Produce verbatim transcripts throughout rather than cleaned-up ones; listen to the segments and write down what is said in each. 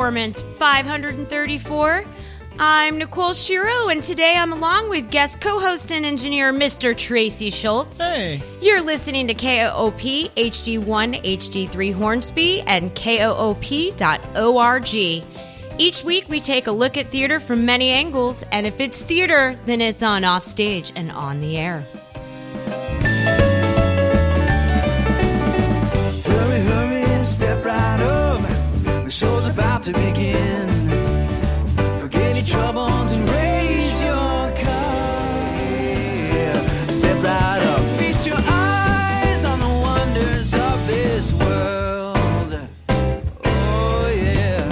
performance five hundred thirty-four. I'm Nicole Shiro, and today I'm along with guest co-host and engineer Mister Tracy Schultz. Hey. You're listening to K O O P, H D one, H D three Hornsby, and K O O P dot org. Each week we take a look at theater from many angles, and if it's theater, then it's on off stage and on the air. Hurry, hurry, and step right up. The show's about to begin. Forget your troubles and raise your cup. Yeah. Step right up. Feast your eyes on the wonders of this world. Oh, yeah.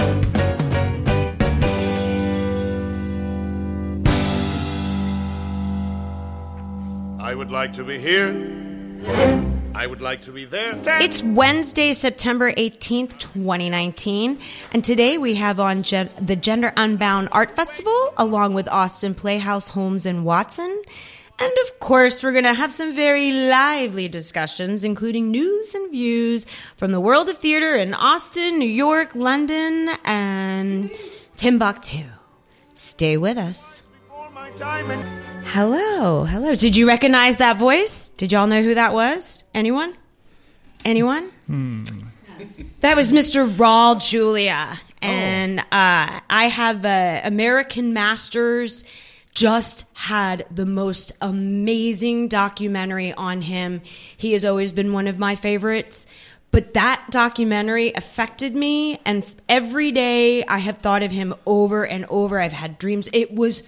I would like to be here. I would like to be there. It's Wednesday, September eighteenth, twenty nineteen, and today we have on Gen- the Gender Unbound Art Festival, along with Austin Playhouse, Holmes and Watson. And of course, we're going to have some very lively discussions, including news and views from the world of theater in Austin, New York, London, and Timbuktu. Stay with us. Hello, hello. Did you recognize that voice? Did y'all know who that was? Anyone? Anyone? Hmm. That was Mister Raul Julia. And oh. uh, I have uh, American Masters just had the most amazing documentary on him. He has always been one of my favorites. But that documentary affected me, and every day I have thought of him over and over. I've had dreams. It was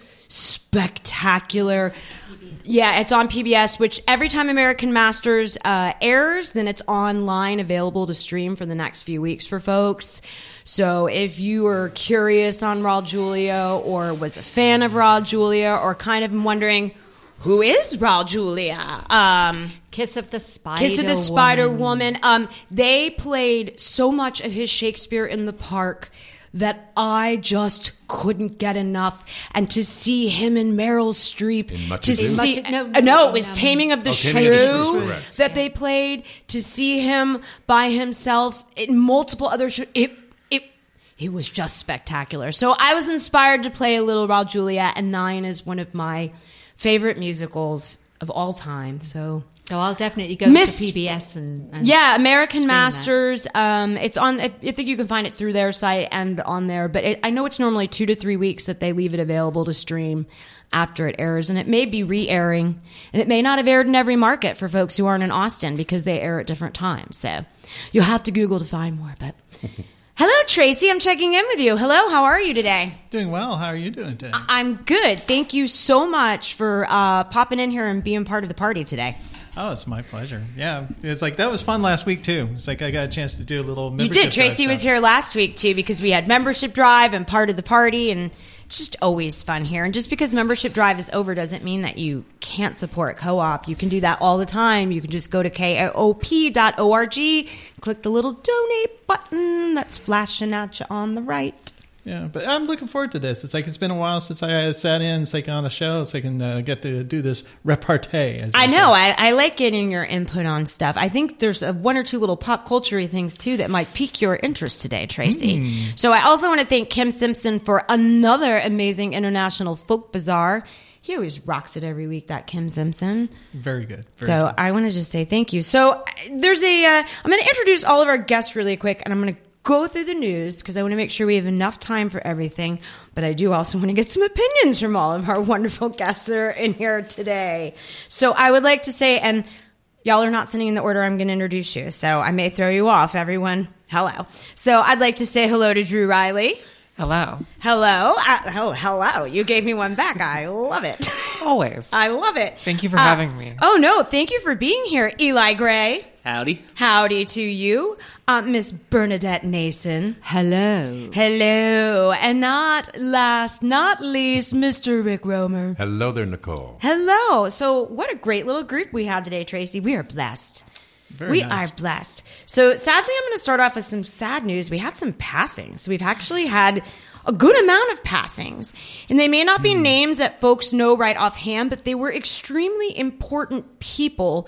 spectacular. Yeah, it's on P B S, which every time American Masters uh, airs, then it's online, available to stream for the next few weeks for folks. So if you were curious on Raul Julia, or was a fan of Raul Julia, or kind of wondering, who is Raul Julia? Um, Kiss of the Spider Kiss of the Spider Woman. Woman. Um, they played so much of his Shakespeare in the Park that I just couldn't get enough. And to see him and Meryl Streep, in Much to Ado? see, Much, no, no, no, it was no. Taming of the oh, Shrew, Taming of the Shrew, correct. that they played. To see him by himself in multiple other shows, it it it was just spectacular. So I was inspired to play a little Raul Julia, and Nine is one of my favorite musicals of all time. So. So I'll definitely go Miss, to P B S and, and yeah, American Masters. That. Um, it's on. I think you can find it through their site and on there. But it, I know it's normally two to three weeks that they leave it available to stream after it airs, and it may be re-airing, and it may not have aired in every market for folks who aren't in Austin because they air at different times. So you'll have to Google to find more. But hello, Tracy. I'm checking in with you. Hello, how are you today? Doing well. How are you doing today? I- I'm good. Thank you so much for uh, popping in here and being part of the party today. Oh, it's my pleasure. Yeah, it's like that was fun last week too. It's like I got a chance to do a little membership. You did. Tracy was here last week too because we had membership drive and part of the party, and it's just always fun here. And just because membership drive is over doesn't mean that you can't support Co-op. You can do that all the time. You can just go to K O O P dot org, click the little donate button that's flashing at you on the right. Yeah, but I'm looking forward to this. It's like it's been a while since I sat in, it's like on a show, so I can uh, get to do this repartee. As I know. I, I like getting your input on stuff. I think there's a, one or two little pop culture things, too, that might pique your interest today, Tracy. Mm. So I also want to thank Kim Simpson for another amazing International Folk Bazaar. He always rocks it every week, that Kim Simpson. Very good. Very so good. I want to just say thank you. So there's a, uh, I'm going to introduce all of our guests really quick, and I'm going to go through the news because I want to make sure we have enough time for everything. But I do also want to get some opinions from all of our wonderful guests that are in here today. So I would like to say, and y'all are not sitting in the order I'm going to introduce you, so I may throw you off. Everyone, hello. So I'd like to say hello to Drew Riley. Hello. Hello. Uh, oh, hello. You gave me one back. I love it. Always. I love it. Thank you for uh, having me. Oh, no. Thank you for being here. Eli Gray. Howdy. Howdy to you. Uh, Miss Bernadette Nason. Hello. Hello. And not last, not least, Mister Rick Romer. Hello there, Nicole. Hello. So what a great little group we have today, Tracy. We are blessed. Very we nice. are blessed. So sadly, I'm going to start off with some sad news. We had some passings. We've actually had a good amount of passings. And they may not be mm. names that folks know right offhand, but they were extremely important people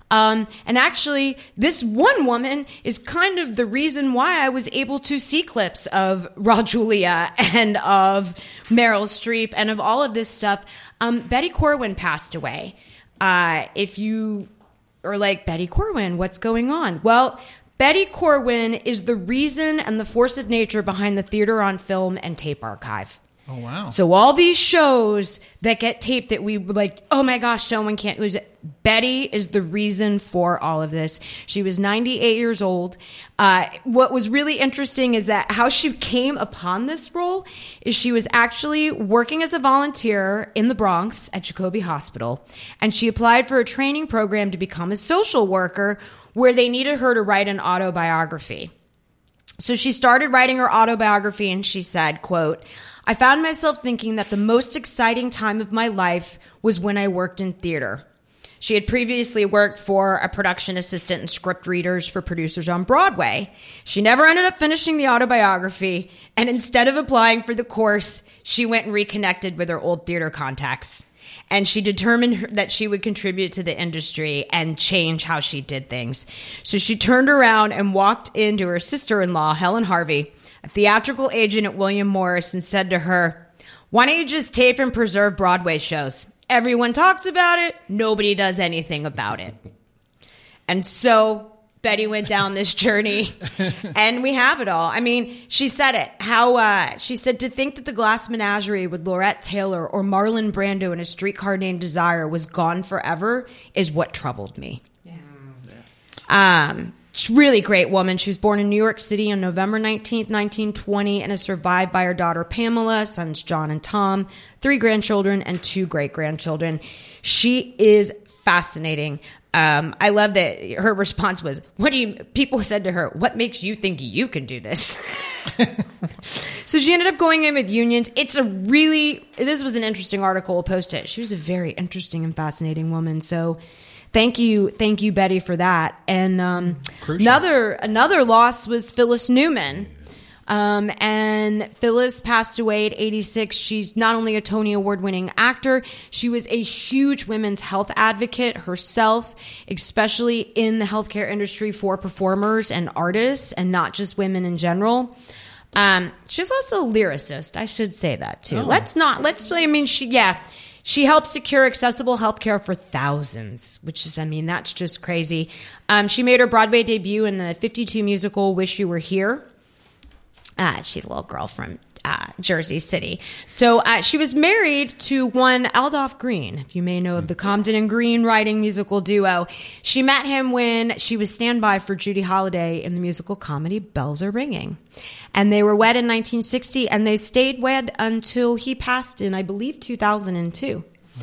Um, and actually, this one woman is kind of the reason why I was able to see clips of Raw Julia and of Meryl Streep and of all of this stuff. Um, Betty Corwin passed away. Uh, if you are like, Betty Corwin, what's going on? Well, Betty Corwin is the reason and the force of nature behind the Theater on Film and Tape Archive. Oh, wow. So all these shows that get taped that we were like, oh my gosh, someone can't lose it. Betty is the reason for all of this. She was ninety-eight years old. Uh, what was really interesting is that how she came upon this role is she was actually working as a volunteer in the Bronx at Jacobi Hospital. And she applied for a training program to become a social worker where they needed her to write an autobiography. So she started writing her autobiography and she said, quote, I found myself thinking that the most exciting time of my life was when I worked in theater. She had previously worked for a production assistant and script readers for producers on Broadway. She never ended up finishing the autobiography, and instead of applying for the course, she went and reconnected with her old theater contacts. And she determined that she would contribute to the industry and change how she did things. So she turned around and walked into her sister-in-law, Helen Harvey, a theatrical agent at William Morris, and said to her, why don't you just tape and preserve Broadway shows? Everyone talks about it. Nobody does anything about it. And so Betty went down this journey and we have it all. I mean, she said it, how, uh, she said to think that the Glass Menagerie with Laurette Taylor or Marlon Brando in A Streetcar Named Desire was gone forever is what troubled me. Yeah. Um, She's a really great woman. She was born in New York City on November nineteenth, nineteen twenty, and is survived by her daughter Pamela, sons John and Tom, three grandchildren, and two great-grandchildren. She is fascinating. Um, I love that her response was, what do you, people said to her, what makes you think you can do this? So she ended up going in with unions. It's a really, this was an interesting article. I'll post it. She was a very interesting and fascinating woman. So Thank you, thank you, Betty, for that. And um, another another loss was Phyllis Newman. Um, and Phyllis passed away at eighty-six. She's not only a Tony Award-winning actor, she was a huge women's health advocate herself, especially in the healthcare industry for performers and artists, and not just women in general. Um, she's also a lyricist. I should say that too. Oh. Let's not. Let's. I mean, she. Yeah. She helped secure accessible healthcare for thousands, which is, I mean, that's just crazy. Um, she made her Broadway debut in the fifty-two musical Wish You Were Here. Uh, she's a little girl from uh, Jersey City. So uh, she was married to one Adolph Green, if you may know the Comden and Green writing musical duo. She met him when she was standby for Judy Holliday in the musical comedy Bells Are Ringing. And they were wed in nineteen sixty, and they stayed wed until he passed in, I believe, two thousand two.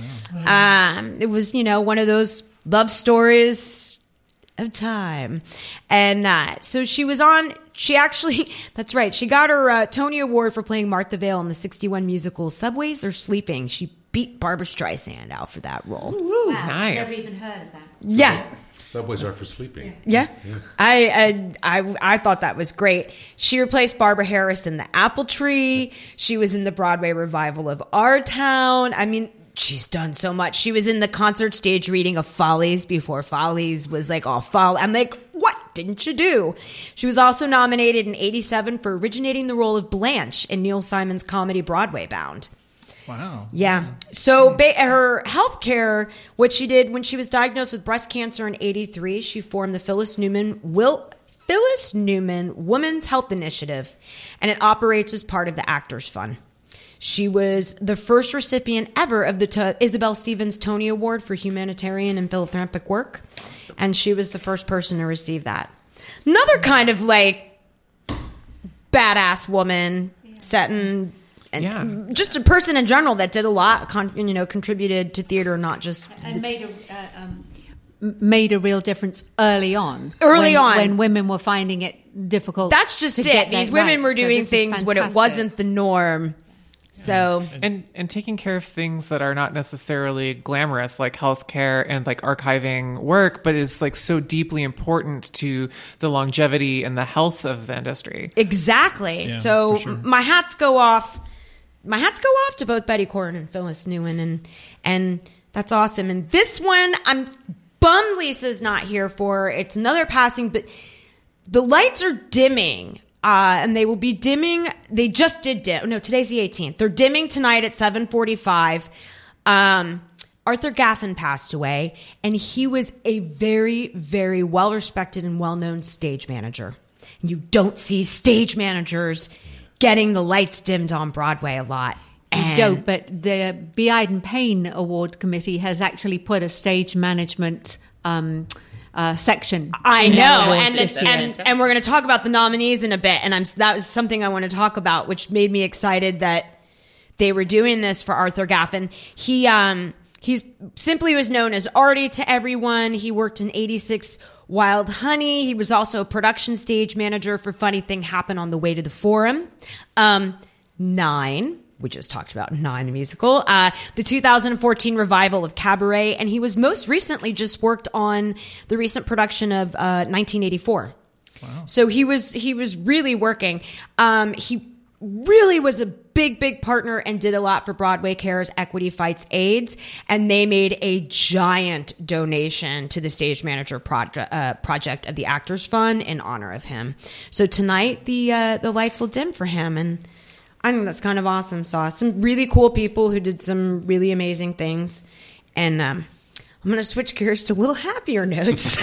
Wow. Um, it was, you know, one of those love stories of time. And uh, so she was on, she actually, that's right, she got her uh, Tony Award for playing Martha Vale in the sixty-one musical Subways Are Sleeping. She beat Barbra Streisand out for that role. Wow, nice. Never even heard of that. Yeah. Subways are for sleeping. Yeah. yeah. I, I I I thought that was great. She replaced Barbara Harris in The Apple Tree. She was in the Broadway revival of Our Town. I mean, she's done so much. She was in the concert stage reading of Follies before Follies was like all fall. I'm like, what didn't you do? She was also nominated in eighty-seven for originating the role of Blanche in Neil Simon's comedy Broadway Bound. Wow. Yeah. So ba- her health care, what she did when she was diagnosed with breast cancer in eighty-three, she formed the Phyllis Newman Will Phyllis Newman Women's Health Initiative, and it operates as part of the Actors Fund. She was the first recipient ever of the to- Isabel Stevens Tony Award for humanitarian and philanthropic work, and she was the first person to receive that. Another kind of like badass woman setting. And yeah. just a person in general that did a lot, con- you know, contributed to theater, not just and made a uh, um, made a real difference early on. Early when, on, when women were finding it difficult. That's just it. These women right. were doing so things when it wasn't the norm. So and and taking care of things that are not necessarily glamorous, like healthcare and like archiving work, but is like so deeply important to the longevity and the health of the industry. Exactly. Yeah, so sure. my hats go off. My hats go off to both Betty Corwin and Phyllis Newman, and and that's awesome. And this one, I'm bummed Lisa's not here for. It's another passing, but the lights are dimming. Uh, and they will be dimming. They just did dim. No, today's the eighteenth. They're dimming tonight at seven forty-five. Um, Arthur Gaffin passed away, and he was a very, very well-respected and well-known stage manager. And you don't see stage managers getting the lights dimmed on Broadway a lot. And You don't, but the B. Iden Payne Award Committee has actually put a stage management um, uh, section. I in know, their awards and, this it's, year. and and we're going to talk about the nominees in a bit, and I'm that was something I want to talk about, which made me excited that they were doing this for Arthur Gaffin. He um he's simply was known as Artie to everyone. He worked in eighty-six Wild Honey. He was also a production stage manager for Funny Thing Happened on the Way to the Forum. Um, Nine. We just talked about Nine, the musical. Uh, the two thousand fourteen revival of Cabaret, and he was most recently just worked on the recent production of uh, nineteen eighty-four. Wow. So he was he was really working. Um, he really was a big, big partner and did a lot for Broadway Cares, Equity Fights AIDS, and they made a giant donation to the stage manager project uh, project of the Actors Fund in honor of him. So tonight the uh, the lights will dim for him, and I think that's kind of awesome. Saw some really cool people who did some really amazing things. And um, I'm going to switch gears to a little happier notes.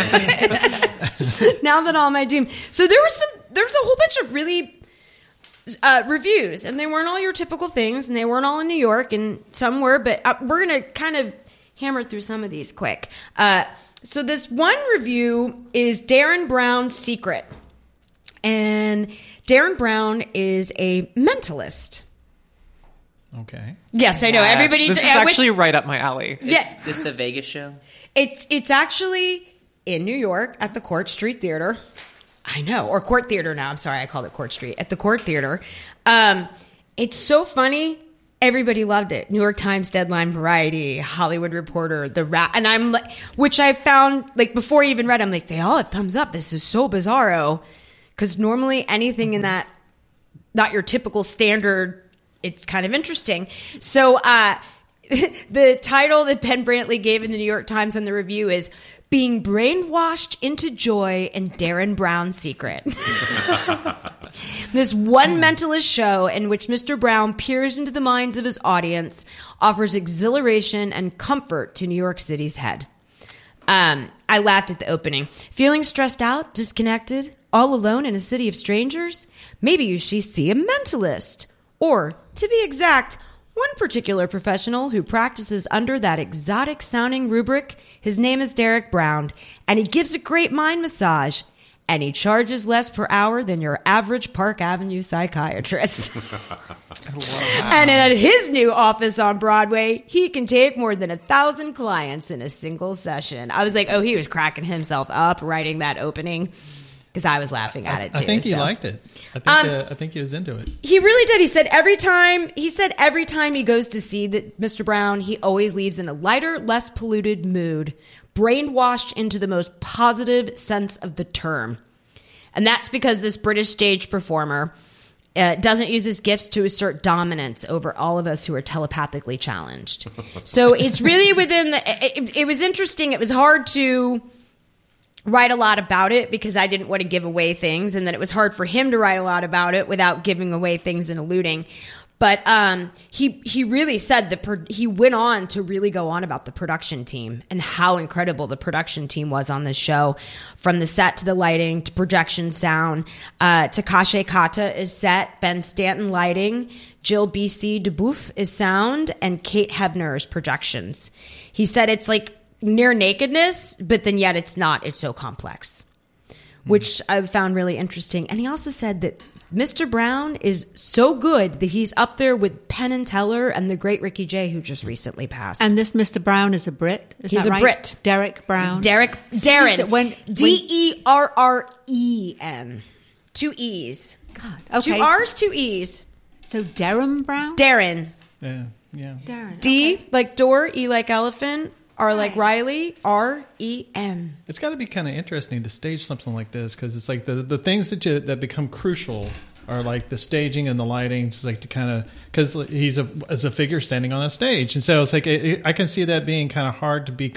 Now that all my doom. So there was some, there was a whole bunch of really uh, reviews, and they weren't all your typical things, and they weren't all in New York, and some were, but uh, we're going to kind of hammer through some of these quick. Uh, so this one review is Darren Brown's Secret. And Darren Brown is a mentalist. Okay. Yes, I know. Yes, Everybody. This is uh, with- actually right up my alley. yeah, Is this the Vegas show? it's it's actually in New York at the Court Street Theater. I know, or Court Theater now. I'm sorry, I called it Court Street. At the Court Theater. Um, it's so funny. Everybody loved it. New York Times, Deadline, Variety, Hollywood Reporter, The Rat, and I'm like, which I found like before I even read, I'm like, they all have thumbs up. This is so bizarro. Because normally anything in that, not your typical standard, it's kind of interesting. So uh, the title that Ben Brantley gave in the New York Times on the review is Being Brainwashed into Joy and Darren Brown's Secret. This one mentalist show in which Mister Brown peers into the minds of his audience offers exhilaration and comfort to New York City's head. Um, I laughed at the opening. Feeling stressed out, disconnected, all alone in a city of strangers? Maybe you should see a mentalist. Or, to be exact, one particular professional who practices under that exotic-sounding rubric. His name is Derek Brown, and he gives a great mind massage. And he charges less per hour than your average Park Avenue psychiatrist. And at his new office on Broadway, he can take more than a thousand clients in a single session. I was like, oh, he was cracking himself up writing that opening. Because I was laughing at it too. I think he so. liked it. I think Um, uh, I think he was into it. He really did. He said every time he said every time he goes to see that Mister Brown, he always leaves in a lighter, less polluted mood, brainwashed into the most positive sense of the term. And that's because this British stage performer uh, doesn't use his gifts to assert dominance over all of us who are telepathically challenged. So it's really within the. It, it was interesting. It was hard to write a lot about it because I didn't want to give away things, and then it was hard for him to write a lot about it without giving away things and alluding. But um, he he really said that pro- he went on to really go on about the production team and how incredible the production team was on this show, from the set to the lighting to projection sound. Uh, Takashi Kata is set, Ben Stanton lighting, Jill B C DeBoeuf is sound, and Kate Hevner is projections. He said it's like near nakedness, but then yet it's not. It's so complex, which I found really interesting. And he also said that Mister Brown is so good that he's up there with Penn and Teller and the great Ricky Jay, who just recently passed. And this Mister Brown is a Brit. Is He's that a right? Brit. Derek Brown. Derek, So Darren, when- D E R R E N. Two E's. God. Okay. Two R's, two E's. So Darren Brown. Darren. Yeah, yeah. Darren. D okay. like door, E like elephant, R like Right. Riley, R E M. It's got to be kind of interesting to stage something like this because it's like the the things that you, that become crucial are like the staging and the lighting. It's like to kind of because he's a as a figure standing on a stage, and so it's like it, it, I can see that being kind of hard to be comp-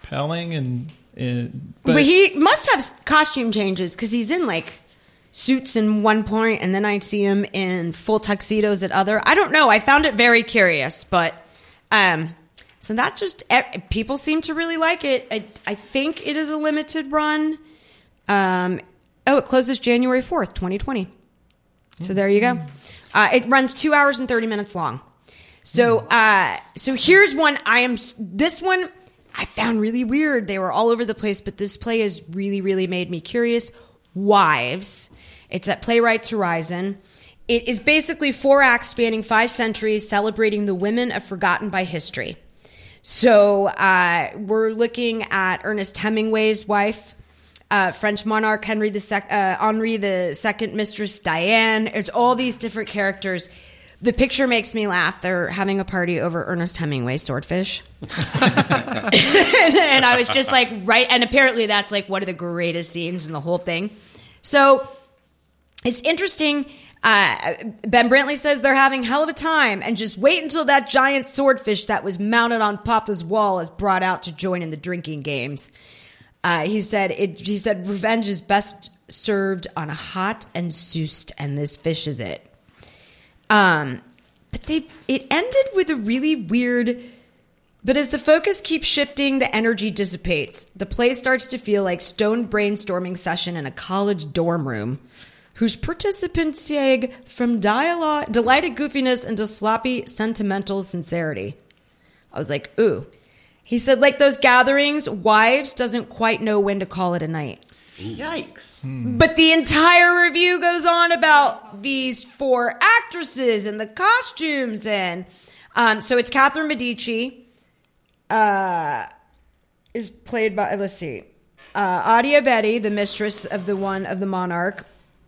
compelling and. and but, but he must have costume changes because he's in like suits in one point, and then I see him in full tuxedos at other. I don't know. I found it very curious, but um, so that just people seem to really like it. I, I think it is a limited run. Um, oh, it closes January fourth, twenty twenty. So there you go. Uh, it runs two hours and thirty minutes long. So, uh, so here's one. I am this one I found really weird. They were all over the place, but this play has really, really made me curious. Wives. It's at Playwrights Horizon. It is basically four acts spanning five centuries, celebrating the women of forgotten by history. So uh, we're looking at Ernest Hemingway's wife, uh, French monarch Henry the Sec- uh, Henri the Second, Mistress Diane. It's all these different characters. The picture makes me laugh. They're having a party over Ernest Hemingway's Swordfish. and, and I was just like, right. And apparently that's like one of the greatest scenes in the whole thing. So it's interesting. Uh, Ben Brantley says they're having hell of a time, and just wait until that giant swordfish that was mounted on Papa's wall is brought out to join in the drinking games. Uh, he said, it, he said, revenge is best served on a hot and soused, and this fish is it. Um, but they, it ended with a really weird, but as the focus keeps shifting, the energy dissipates. The play starts to feel like stoned brainstorming session in a college dorm room, whose participants sag from dialogue, delighted goofiness into sloppy, sentimental sincerity. I was like, ooh. He said, like those gatherings, wives doesn't quite know when to call it a night. Yikes. Hmm. But the entire review goes on about these four actresses and the costumes. And um, so it's Catherine Medici, uh, is played by, let's see, uh, Adia Betty, the mistress of the one of the monarch.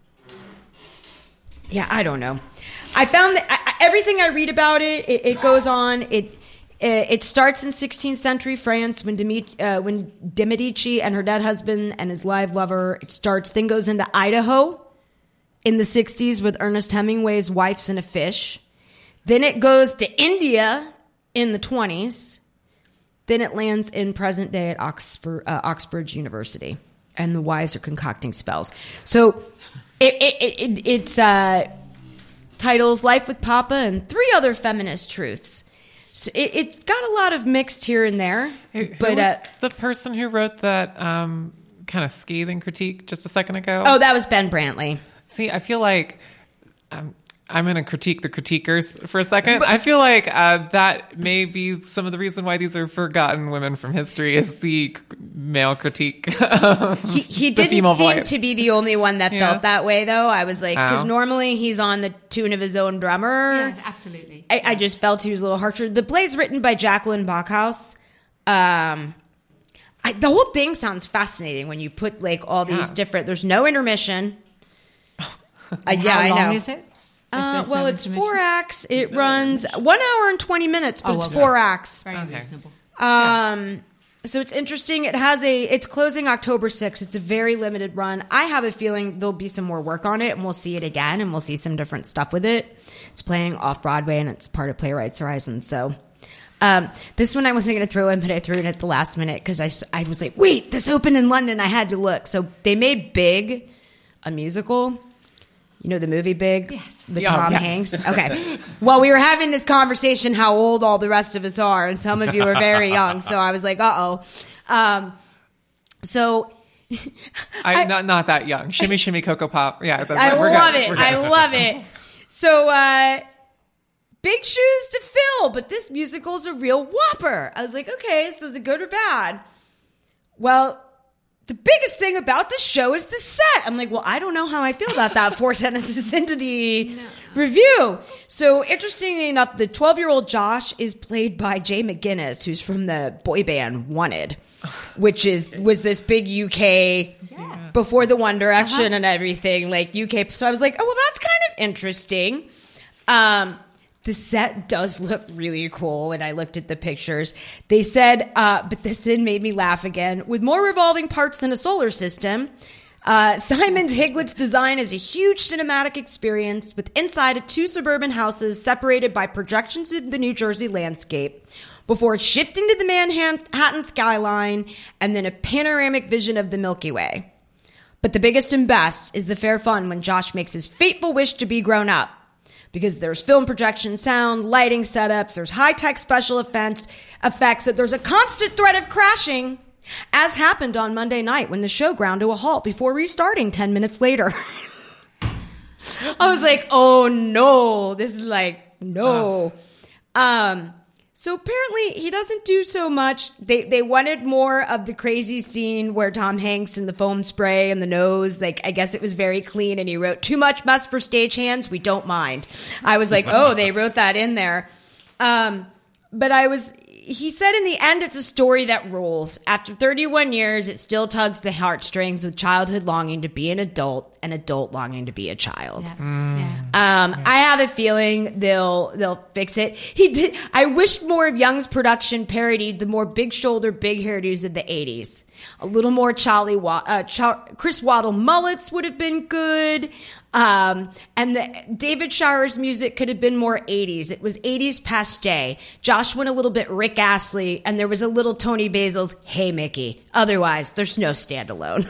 Yeah, I don't know. I found that I, everything I read about it, it, it goes on. It it starts in sixteenth century France when Demi, uh, when de Medici and her dead husband and his live lover. It starts, then goes into Idaho in the sixties with Ernest Hemingway's Wives and a Fish. Then it goes to India in the twenties. Then it lands in present day at Oxford, uh, Oxford University, and the wives are concocting spells. So. It, it, it, it's uh, titles Life with Papa and three other feminist truths. So it, it got a lot of mixed here and there. Who, who but was uh, the person who wrote that um, kind of scathing critique just a second ago? Oh, that was Ben Brantley. See, I feel like um, I'm going to critique the critiquers for a second. But, I feel like uh, that may be some of the reason why these are forgotten women from history is the male critique. he he didn't seem voice. to be the only one that yeah. felt that way, though. I was like, because oh. normally he's on the tune of his own drummer. Yeah, absolutely. I, I just felt he was a little harsher. The play's written by Jacqueline Backhaus. Um, I, the whole thing sounds fascinating when you put like all these yeah. different. There's no intermission. uh, yeah, How I long know. is it? Uh, well, it's four acts. It runs one hour and twenty minutes, but oh, it's okay. four acts. Very okay. reasonable. Um, yeah. So it's interesting. It has a. It's closing October sixth. It's a very limited run. I have a feeling there'll be some more work on it, and we'll see it again, and we'll see some different stuff with it. It's playing off Broadway, and it's part of Playwrights Horizon. So. Um, this one I wasn't going to throw in, but I threw it at the last minute because I, I was like, wait, this opened in London. I had to look. So they made Big a musical. You know the movie Big? Yes. With yeah, Tom yes. Hanks? Okay. Well, we were having this conversation how old all the rest of us are, and some of you are very young. So I was like, uh-oh. Um, so... I'm not, not that young. Shimmy, shimmy, Cocoa Pop. Yeah, that's, I we're love good. it. We're good. I love it. So, uh... big shoes to fill, but this musical's a real whopper. I was like, okay, so is it good or bad? Well, the biggest thing about the show is the set. I'm like, well, I don't know how I feel about that four sentences into the no. review. So interestingly enough, the twelve-year-old Josh is played by Jay McGinnis, who's from the boy band Wanted, which is was this big U K yeah. before the One Direction uh-huh. and everything, like U K. So I was like, oh, well, that's kind of interesting. Um, The set does look really cool when I looked at the pictures. They said, uh, but this did made me laugh again. With more revolving parts than a solar system, Uh, Simon's Higlet's design is a huge cinematic experience with inside of two suburban houses separated by projections of the New Jersey landscape before shifting to the Manhattan skyline and then a panoramic vision of the Milky Way. But the biggest and best is the fair fun when Josh makes his fateful wish to be grown up. Because there's film projection, sound, lighting setups, there's high-tech special effects, effects, that there's a constant threat of crashing, as happened on Monday night when the show ground to a halt before restarting ten minutes later. I was like, oh no, this is like, no. Um, so apparently he doesn't do so much. They they wanted more of the crazy scene where Tom Hanks and the foam spray and the nose, like, I guess it was very clean, and he wrote, too much mess for stagehands, we don't mind. I was like, oh, they wrote that in there. Um, but I was... He said in the end, it's a story that rules. After thirty-one years, it still tugs the heartstrings with childhood longing to be an adult and adult longing to be a child. Yeah. Mm. Yeah. Um, yeah. I have a feeling they'll they'll fix it. He did. I wish more of Young's production parodied the more big shoulder, big hairdos of the eighties. A little more Charlie Wa- uh, Char- Chris Waddle mullets would have been good. Um, and the David Shower's music could have been more eighties. It was eighties passe. Josh went a little bit Rick Astley, and there was a little Tony Basil's Hey Mickey. Otherwise, there's no standalone.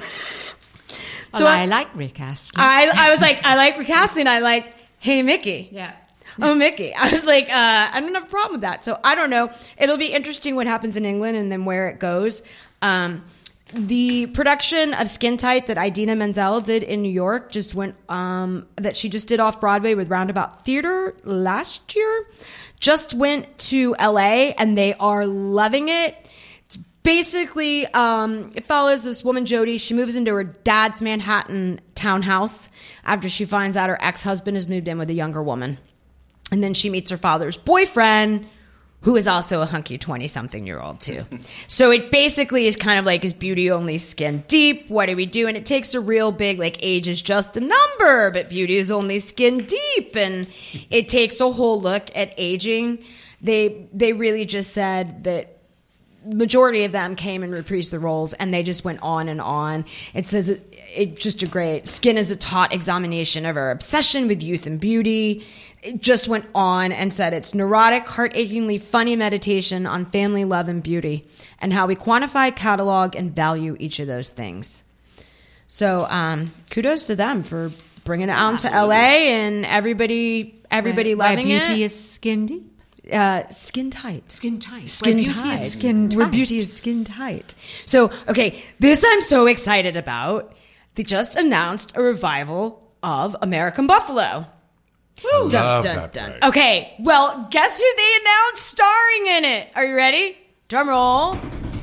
So well, I, I like Rick Astley. I, I was like, I like Rick Astley, and I like Hey Mickey. Yeah. Oh, Mickey. I was like, uh, I don't have a problem with that. So I don't know. It'll be interesting what happens in England and then where it goes. Um, The production of Skin Tight that Idina Menzel did in New York just went, um, that she just did off Broadway with Roundabout Theater last year, just went to L A, and they are loving it. It's basically, um, it follows this woman, Jody. She moves into her dad's Manhattan townhouse after she finds out her ex-husband has moved in with a younger woman. And then she meets her father's boyfriend, who is also a hunky twenty-something-year-old, too. So it basically is kind of like, is beauty only skin deep? What do we do? And it takes a real big, like, age is just a number, but beauty is only skin deep. And it takes a whole look at aging. They they really just said that majority of them came and reprised the roles, and they just went on and on. It says it, it just a great, Skin is a taut examination of our obsession with youth and beauty. It just went on and said it's neurotic, heart-achingly funny meditation on family, love, and beauty, and how we quantify, catalog, and value each of those things. So um, kudos to them for bringing it out to L A and everybody everybody where, loving where it. beauty is skin deep? Uh, skin tight. Skin tight. Skin where tight. Beauty is skin tight. Where beauty is skin tight. So, okay, this I'm so excited about. They just announced a revival of American Buffalo. Woo. Dun, love dun, that dun. break. Okay, well, guess who they announced starring in it? Are you ready? Drum roll.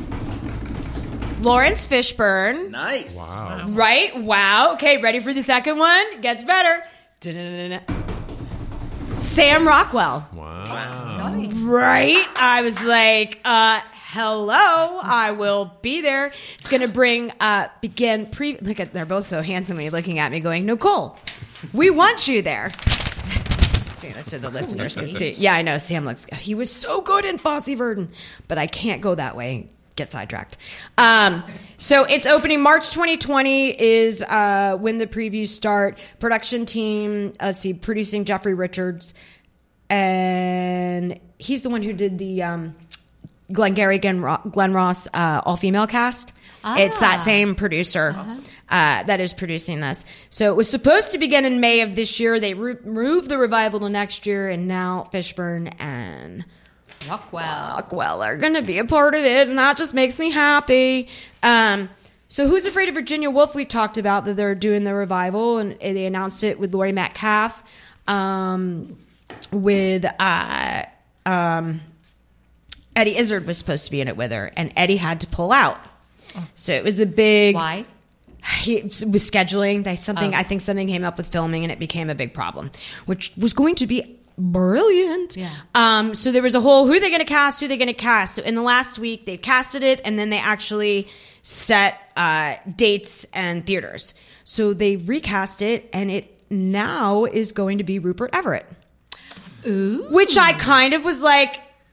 Lawrence Fishburne. Nice. Wow. Right? Wow. Okay, ready for the second one? Gets better. Dun-dun-dun-dun. Sam Rockwell. Wow. Right? I was like, uh, hello, I will be there. It's going to bring, uh, begin pre, look at, they're both so handsomely looking at me going, Nicole, we want you there. See, that's so the listeners can see. Yeah, I know, Sam looks, he was so good in Fosse Verdon, but I can't go that way. Get sidetracked. Um, so it's opening March twenty twenty is uh, when the previews start. Production team, let's see, producing Jeffrey Richards, and he's the one who did the um, Glengarry Glen, Glen Ross uh, all-female cast. Ah. It's that same producer uh-huh. uh, that is producing this. So it was supposed to begin in May of this year. They re- moved the revival to next year, and now Fishburne and Rockwell. Rockwell are going to be a part of it, and that just makes me happy. Um, so Who's Afraid of Virginia Woolf, we've talked about that they're doing the revival, and they announced it with Laurie Metcalf, um, with uh, um, Eddie Izzard was supposed to be in it with her, and Eddie had to pull out. So it was a big... Why? He was scheduling. They, something, oh. I think something came up with filming, and it became a big problem, which was going to be brilliant. Yeah. Um, so there was a whole, who are they going to cast? Who are they going to cast? So in the last week, they casted it, and then they actually set uh, dates and theaters. So they recast it, and it now is going to be Rupert Everett. Ooh. Which I kind of was like,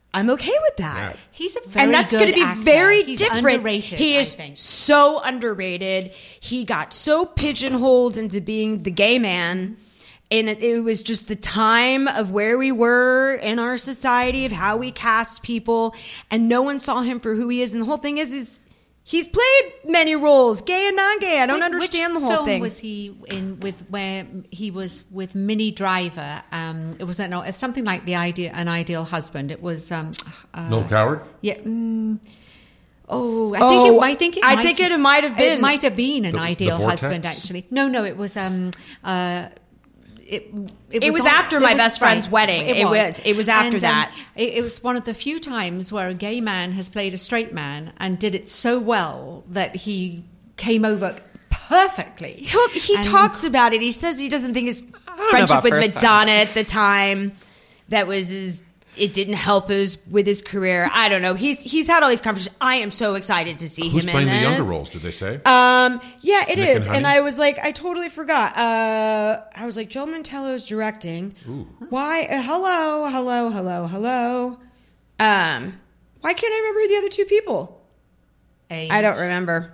I'm okay with that. Yeah. He's a very And that's going to be actor. very He's different. Underrated, he I is think. so underrated. He got so pigeonholed into being the gay man. And it, it was just the time of where we were in our society, of how we cast people. And no one saw him for who he is. And the whole thing is, is he's played many roles, gay and non-gay. I don't Which- understand which the whole film thing. was he in with where he was with Minnie Driver? Um, it was no, it's something like the idea, an ideal husband. It was um, uh, Noel Coward? yeah. Mm, oh, I Oh, think it, I think it. I might think have- it might have been. It might have been an The- the ideal Vortex? husband. Actually, no, no. It was. Um, uh, It, it, It was on- after it my was- best friend's right, wedding. It was- it was after And, um, that. it, it was one of the few times where a gay man has played a straight man and did it so well that he came over perfectly. He'll, he And- talks about it. He says he doesn't think his know friendship about with first Madonna at the time that was his. It didn't help his with his career. I don't know. He's he's had all these conversations. I am so excited to see Who's him playing in the this. younger roles, did they say? Um, yeah, it Nick is. and And, Honey? I was like, I totally forgot. Uh, I was like, Joe Mantello's directing. Why? Uh, hello, hello, hello, hello. Um, why can't I remember the other two people? Age. I don't remember.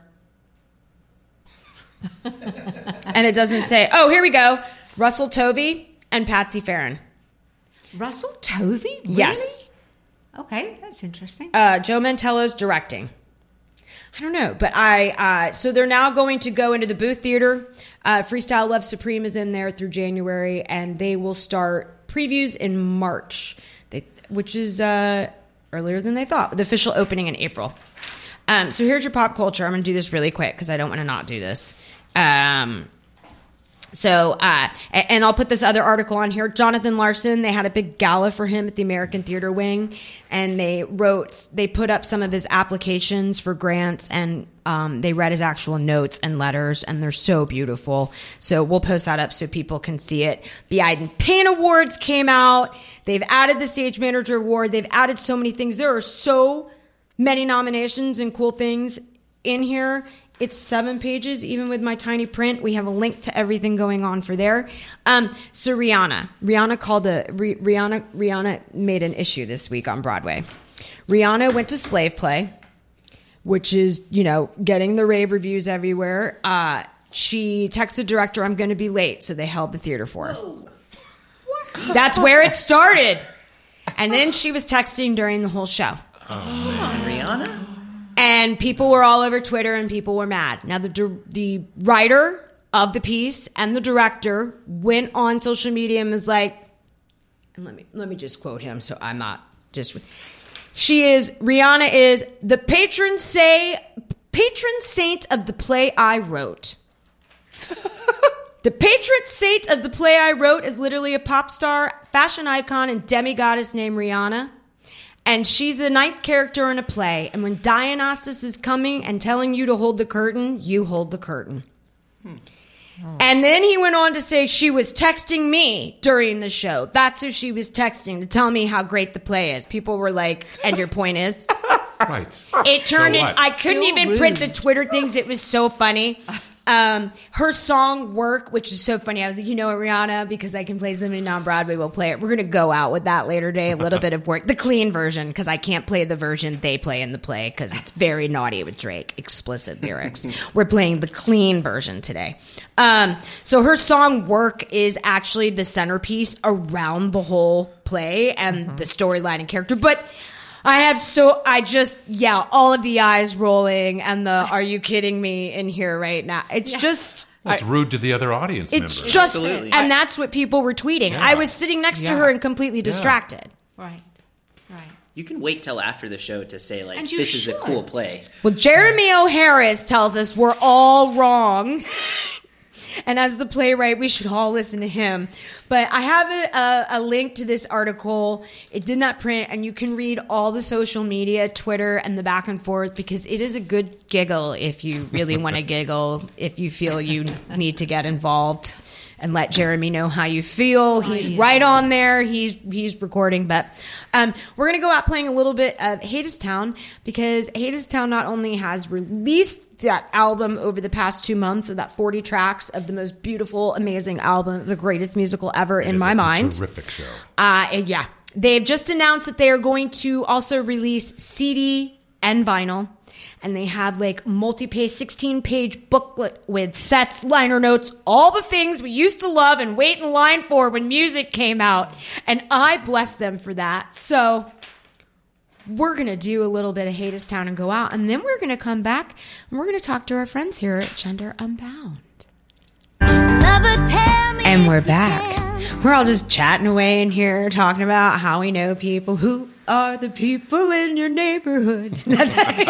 And it doesn't say. Oh, here we go. Russell Tovey and Patsy Farron. Russell Tovey? Really? Yes. Okay, that's interesting. Uh, Joe Mantello's directing. I don't know, but I, uh, so they're now going to go into the Booth Theater. Uh, Freestyle Love Supreme is in there through January, and they will start previews in March, they, which is uh, earlier than they thought. The official opening in April. Um, so here's your pop culture. I'm going to do this really quick because I don't want to not do this. Um, So, uh, a- and I'll put this other article on here. Jonathan Larson, they had a big gala for him at the American Theater Wing, and they wrote, they put up some of his applications for grants, and um, they read his actual notes and letters, and they're so beautiful. So we'll post that up so people can see it. The Iden Payne Awards came out. They've added the Stage Manager Award. They've added so many things. There are so many nominations and cool things in here. It's seven pages, even with my tiny print. We have a link to everything going on for there. Um, so Rihanna, Rihanna called the Rihanna. Rihanna made an issue this week on Broadway. Rihanna went to Slave Play, which is, you know, getting the rave reviews everywhere. Uh, she texted director, "I'm going to be late," so they held the theater for her. That's where it started. And then she was texting during the whole show. Rihanna? And people were all over Twitter, and people were mad. Now, the di- the writer of the piece and the director went on social media and was like, and let me let me just quote him, so I'm not just. She is Rihanna is the patron say patron saint of the play I wrote. The patron saint of the play I wrote is literally a pop star, fashion icon, and demigoddess named Rihanna. And she's the ninth character in a play. And when Dionysus is coming and telling you to hold the curtain, you hold the curtain. Hmm. Oh. And then he went on to say she was texting me during the show. That's who she was texting to tell me how great the play is. People were like, and your point is? Right. It turned So in, what? I couldn't Still even rude. print the Twitter things. It was so funny. Um, her song "Work," which is so funny. I was like, you know what, Rihanna, because I can play something on Broadway, we'll play it. We're going to go out with that later today. A little bit of work. The clean version, because I can't play the version they play in the play because it's very naughty with Drake. Explicit lyrics. We're playing the clean version today. Um, so her song "Work" is actually the centerpiece around the whole play and mm-hmm. the storyline and character. But I have so, I just, yeah, all of the eyes rolling and the, are you kidding me in here right now? It's yeah. just. Well, it's I, rude to the other audience it's members. Just, Absolutely. and that's what people were tweeting. Yeah. I was sitting next yeah. to her and completely distracted. Yeah. Right, right. You can wait till after the show to say, like, And you this is should. a cool play. Well, Jeremy O'Harris tells us we're all wrong. And as the playwright, we should all listen to him. But I have a, a, a link to this article. It did not print, and you can read all the social media, Twitter, and the back and forth, because it is a good giggle if you really want to giggle, if you feel you need to get involved and let Jeremy know how you feel. He's oh, yeah. right on there. He's he's recording. But um, we're going to go out playing a little bit of Hadestown, because Hadestown not only has released that album over the past two months of that forty tracks of the most beautiful, amazing album, the greatest musical ever It in is my a mind. Terrific show. Uh, and yeah, they've just announced that they are going to also release C D and vinyl. And they have like multi-page, sixteen-page booklet with sets, liner notes, all the things we used to love and wait in line for when music came out. And I bless them for that. So we're going to do a little bit of Hadestown and go out. And then we're going to come back and we're going to talk to our friends here at Gender Unbound. And we're back. We're all just chatting away in here, talking about how we know people. Who are the people in your neighborhood? That's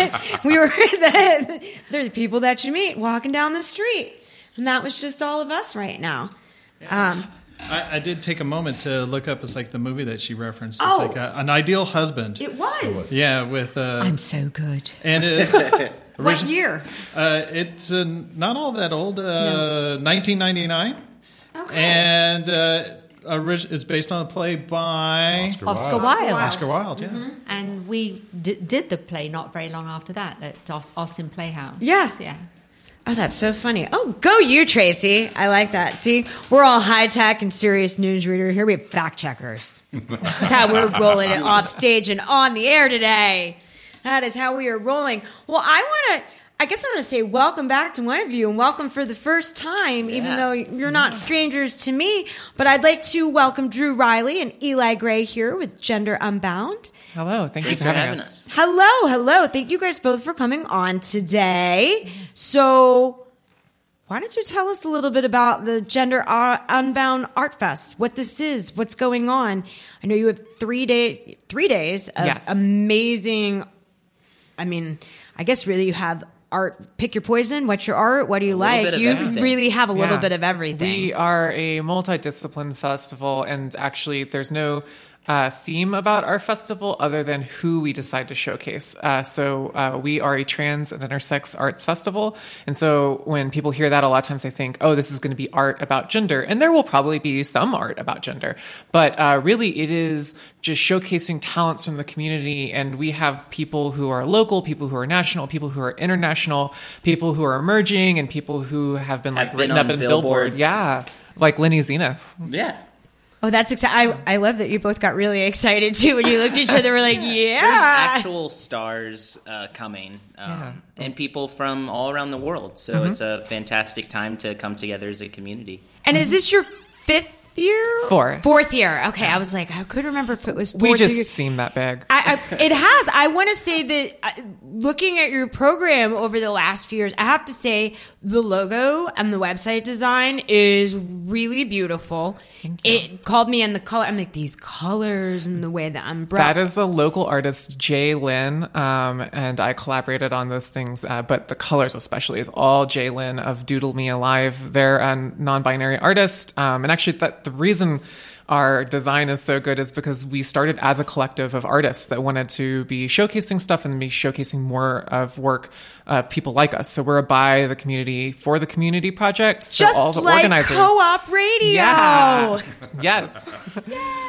we were. The, they're the people that you meet walking down the street, and that was just all of us right now. Um, I, I did take a moment to look up. It's like the movie that she referenced. It's Oh. like a, An Ideal Husband. it was. Yeah, with uh, I'm so good. and it, What origin- year? Uh, it's uh, not all that old. Uh, nineteen ninety-nine. Okay. And uh, orig- it's based on a play by Oscar Oscar Wilde. Wilde. Oscar Wilde. Yeah. Mm-hmm. And we d- did the play not very long after that at Aus- Austin Playhouse. Yeah. Yeah. Oh, that's so funny. Oh, go you, Tracy. I like that. See, we're all high tech and serious newsreader. Here we have fact checkers. That's how we're rolling it off stage and on the air today. That is how we are rolling. Well, I want to, I guess I want to say welcome back to one of you and welcome for the first time, even Yeah. though you're not strangers to me. But I'd like to welcome Drew Riley and Eli Gray here with Gender Unbound. Hello, thank Thanks you for for having, having us. us. Hello, hello. Thank you guys both for coming on today. So, why don't you tell us a little bit about the Gender Ar- Unbound Art Fest? What this is, what's going on? I know you have three day, three days of Yes. amazing. I mean, I guess really you have art. Pick your poison. What's your art? What do you A little like? bit of You everything. really have a little Yeah. bit of everything. We are a multidiscipline festival, and actually, there's no uh, theme about our festival other than who we decide to showcase. Uh, so uh, we are a trans and intersex arts festival, and so when people hear that, a lot of times they think, "Oh, this is going to be art about gender," and there will probably be some art about gender, but uh, really, it is just showcasing talents from the community, and we have people who are local, people who are national, people who are international, people who are emerging, and people who have been like Have written been up on in Billboard. Billboard. Yeah, like Lenny Zena. Yeah. oh, that's exciting. I, I love that you both got really excited too when you looked at each other. We're like, yeah. There's actual stars uh, coming, um, Yeah. and people from all around the world. So Mm-hmm. it's a fantastic time to come together as a community. And is this your fifth year? Fourth. Fourth year. Okay, I was like, I couldn't remember if it was fourth We just year. seem that big. I, I, it has. I want to say that uh, looking at your program over the last few years, I have to say the logo and the website design is really beautiful. It called me in the color. I'm like, these colors and the way the umbrella. That is a local artist, Jay Lynn, um, and I collaborated on those things. Uh, but the colors, especially, is all Jay Lynn of Doodle Me Alive. They're a non-binary artist, um, and actually, that the reason our design is so good is because we started as a collective of artists that wanted to be showcasing stuff and be showcasing more of work of people like us. So we're a by the community, for the community project. So just all the like organizers. co-op radio. Yeah. Yes.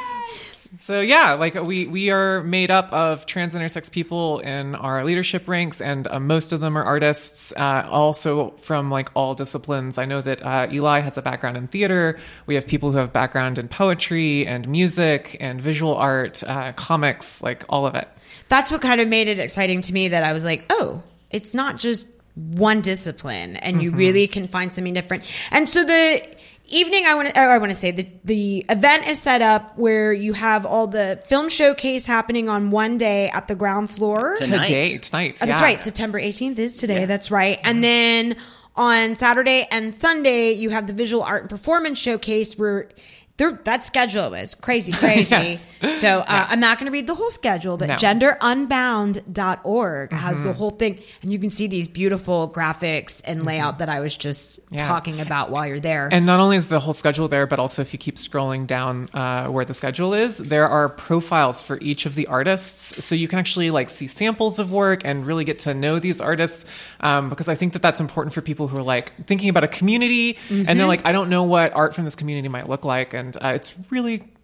So yeah, like we we are made up of trans intersex people in our leadership ranks, and uh, most of them are artists, uh, also from like all disciplines. I know that uh, Eli has a background in theater. We have people who have background in poetry and music and visual art, uh, comics, like all of it. That's what kind of made it exciting to me, that I was like, oh, it's not just one discipline, and you really can find something different. And so the evening, I want to, I want to say the the event is set up where you have all the film showcase happening on one day at the ground floor. Tonight. Today, tonight. Oh, that's yeah. right. September eighteenth is today. That's right. And then on Saturday and Sunday, you have the visual art and performance showcase where there, that schedule is crazy, crazy. Yes. So uh, I'm not going to read the whole schedule, but No. gender unbound dot org has Mm-hmm. the whole thing. And you can see these beautiful graphics and layout that I was just Yeah. talking about while you're there. And not only is the whole schedule there, but also if you keep scrolling down uh, where the schedule is, there are profiles for each of the artists. So you can actually like see samples of work and really get to know these artists. Um, because I think that that's important for people who are like thinking about a community and they're like, I don't know what art from this community might look like. And uh, it's really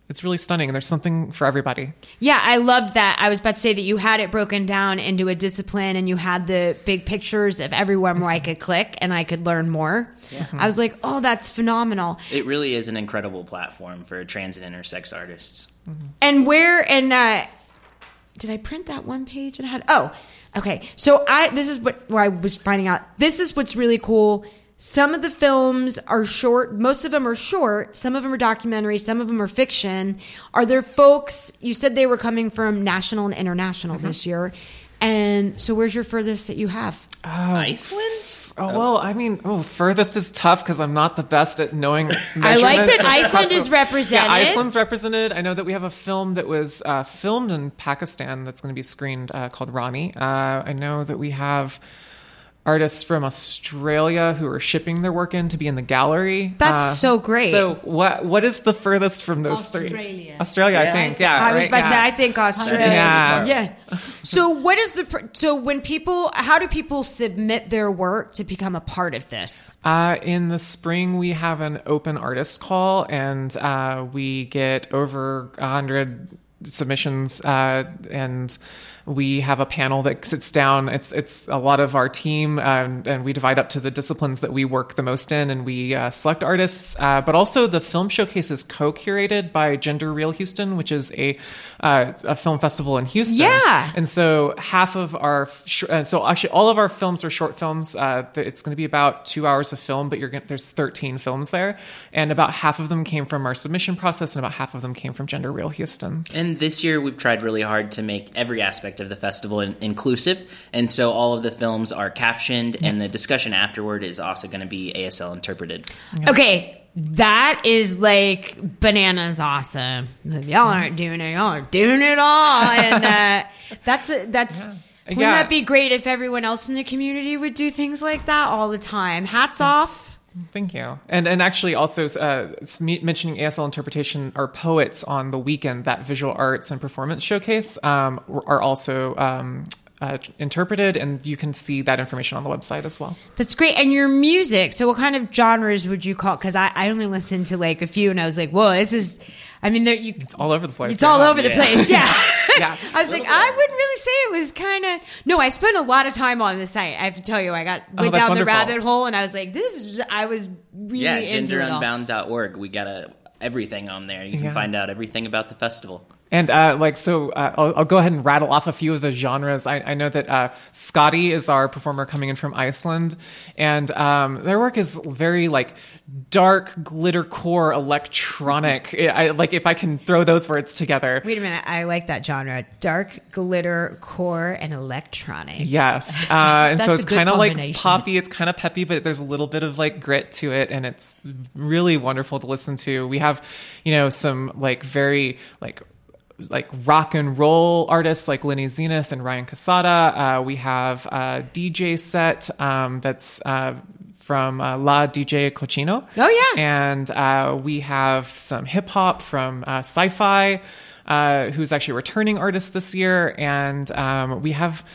it's really stunning. And there's something for everybody. Yeah, I loved that. I was about to say that you had it broken down into a discipline and you had the big pictures of everywhere where I could click and I could learn more. Yeah. I was like, oh, that's phenomenal. It really is an incredible platform for trans and intersex artists. Mm-hmm. And where, and uh, did I print that one page that I had? Oh, okay. So I, this is what, where I was finding out. This is what's really cool. Some of the films are short. Most of them are short. Some of them are documentaries. Some of them are fiction. Are there folks, you said they were coming from national and international mm-hmm. this year. And so where's your furthest that you have? Oh, Iceland? Oh, well, I mean, oh, furthest is tough because I'm not the best at knowing I like that Iceland is represented. Yeah, Iceland's represented. I know that we have a film that was uh, filmed in Pakistan that's going to be screened uh, called Rani. Uh, I know that we have artists from Australia who are shipping their work in to be in the gallery. That's uh, so great. So what what is the furthest from those Australia. three? Australia, I think. Yeah, I was right? about to yeah. say, I think Australia. Yeah. Yeah. So what is the, pr- so when people, how do people submit their work to become a part of this? Uh, in the spring, we have an open artist call, and uh, we get over one hundred submissions, uh, and we have a panel that sits down. It's it's a lot of our team, um, and we divide up to the disciplines that we work the most in, and we uh, select artists. Uh, but also, the film showcase is co-curated by Gender Real Houston, which is a uh, a film festival in Houston. Yeah. And so half of our sh- uh, so actually all of our films are short films. Uh, it's going to be about two hours of film, but you're gonna, there's thirteen films there, and about half of them came from our submission process, and about half of them came from Gender Real Houston. And this year, we've tried really hard to make every aspect of the festival in- inclusive, and so all of the films are captioned, yes. and the discussion afterward is also going to be A S L interpreted. Yeah. Okay, that is like bananas awesome. Y'all aren't doing it, y'all are doing it all, and uh, that's a, that's. Yeah. Wouldn't yeah. that be great if everyone else in the community would do things like that all the time? Hats off. Thank you. And and actually also uh, mentioning A S L interpretation, our poets on the weekend, that visual arts and performance showcase, um, are also um, uh, interpreted, and you can see that information on the website as well. That's great. And your music, so what kind of genres would you call? Because I, I only listened to like a few, and I was like, whoa, this is, I mean, there you. It's all over the place. It's all over the yeah. place, yeah. yeah. I was like, I wouldn't really say it was kind of. No, I spent a lot of time on the site. I have to tell you, I got went oh, down wonderful. the rabbit hole, and I was like, this is. Just, I was really yeah, into gender it all. unbound dot org. We got a, everything on there. You can Yeah. find out everything about the festival. And uh, like so, uh, I'll, I'll go ahead and rattle off a few of the genres. I, I know that uh, Scotty is our performer coming in from Iceland, and um, their work is very like dark glitter core electronic. I, like if I can throw those words together. Wait a minute, I like that genre: dark glitter core and electronic. Yes, uh, and so That's it's a good kind of like combination. poppy. It's kind of peppy, but there's a little bit of like grit to it, and it's really wonderful to listen to. We have, you know, some like very like. like rock and roll artists like Lenny Zenith and Ryan Casada. Uh, we have a D J set um, that's uh, from uh, La D J Cochino. Oh, yeah. And uh, we have some hip hop from uh, Sci-Fi, uh, who's actually a returning artist this year. And um, we have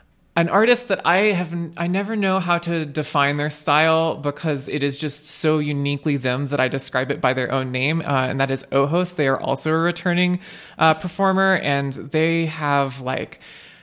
an artist that I have, I never know how to define their style because it is just so uniquely them that I describe it by their own name, uh, and that is Ojos. They are also a returning uh, performer, and they have like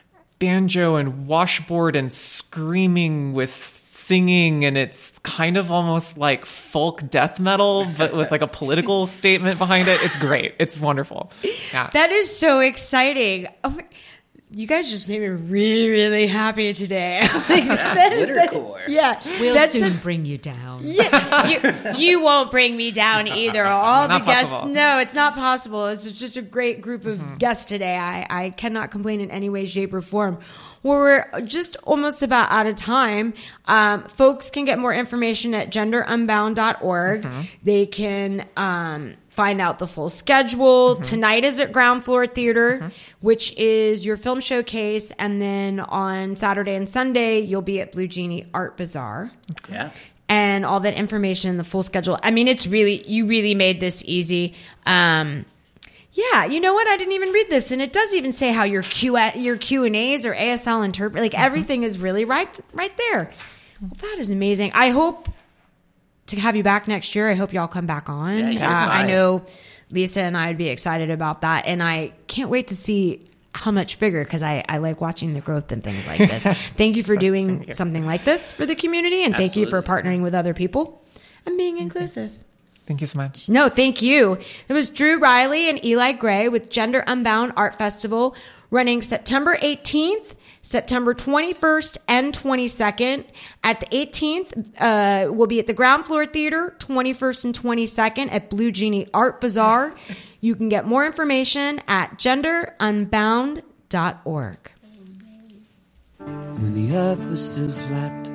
banjo and washboard and screaming with singing, and it's kind of almost like folk death metal, but with like a political statement behind it. It's great. It's wonderful. Yeah. That is so exciting. Oh my, you guys just made me really, really happy today. Like, that is- Glitter core. Yeah. We'll that's soon a- bring you down. Yeah, you, you won't bring me down either. All Not the guests, possible. no, it's not possible. It's just a great group of guests today. I, I cannot complain in any way, shape, or form. Well, we're just almost about out of time. Um, folks can get more information at gender unbound dot org. Mm-hmm. They can um, find out the full schedule. Mm-hmm. Tonight is at Ground Floor Theater, Mm-hmm. which is your film showcase. And then on Saturday and Sunday, you'll be at Blue Genie Art Bazaar. Yeah. And all that information, the full schedule. I mean, it's really, you really made this easy. Um, yeah, you know what? I didn't even read this, and it does even say how your Q your Q and A's or A S L interpret, like everything is really right right there. Well, that is amazing. I hope to have you back next year. I hope y'all come back on. Yeah, you uh, can I live. know Lisa and I would be excited about that. And I can't wait to see how much bigger, because I, I like watching the growth and things like this. Thank you for doing something like this for the community, and thank you for partnering with other people and being inclusive. Thank you so much. No, thank you. It was Drew Riley and Eli Gray with Gender Unbound Art Festival, running September eighteenth, September twenty-first, and twenty-second. At the eighteenth, uh, we'll be at the Ground Floor Theater, twenty-first and twenty-second at Blue Genie Art Bazaar. You can get more information at gender unbound dot org. When the earth was still flat.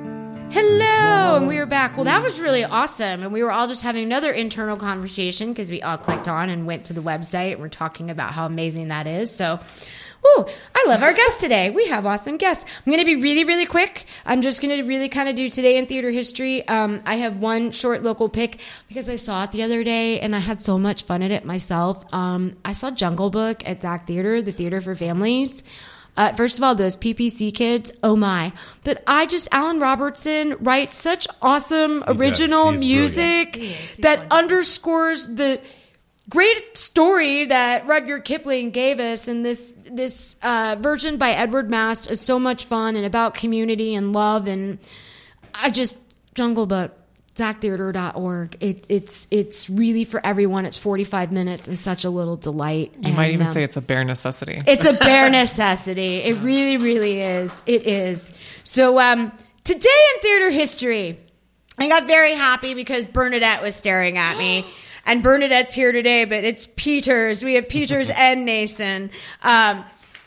Hello, and we are back. Well, that was really awesome. And we were all just having another internal conversation because we all clicked on and went to the website and we're talking about how amazing that is. So, woo, I love our guests today. We have awesome guests. I'm going to be really, really quick. I'm just going to really kind of do today in theater history. Um, I have one short local pick because I saw it the other day and I had so much fun at it myself. Um, I saw Jungle Book at Zach Theater, the theater for families. Uh, first of all, those P P C kids, oh my. But I just, Alan Robertson writes such awesome He original does. He's music He is. He's that wonderful. underscores the great story that Rudyard Kipling gave us. And this this uh, version by Edward Mast is so much fun and about community and love. And I just, Jungle Book, zach theater dot org. It, it's it's really for everyone. It's forty-five minutes and such a little delight. You might And, even um, say it's a bare necessity. it's a bare necessity. It really, really is. It is. So um, today in theater history, I got very happy because Bernadette was staring at me. And Bernadette's here today, but it's Peters. We have Peters and Nason. Um,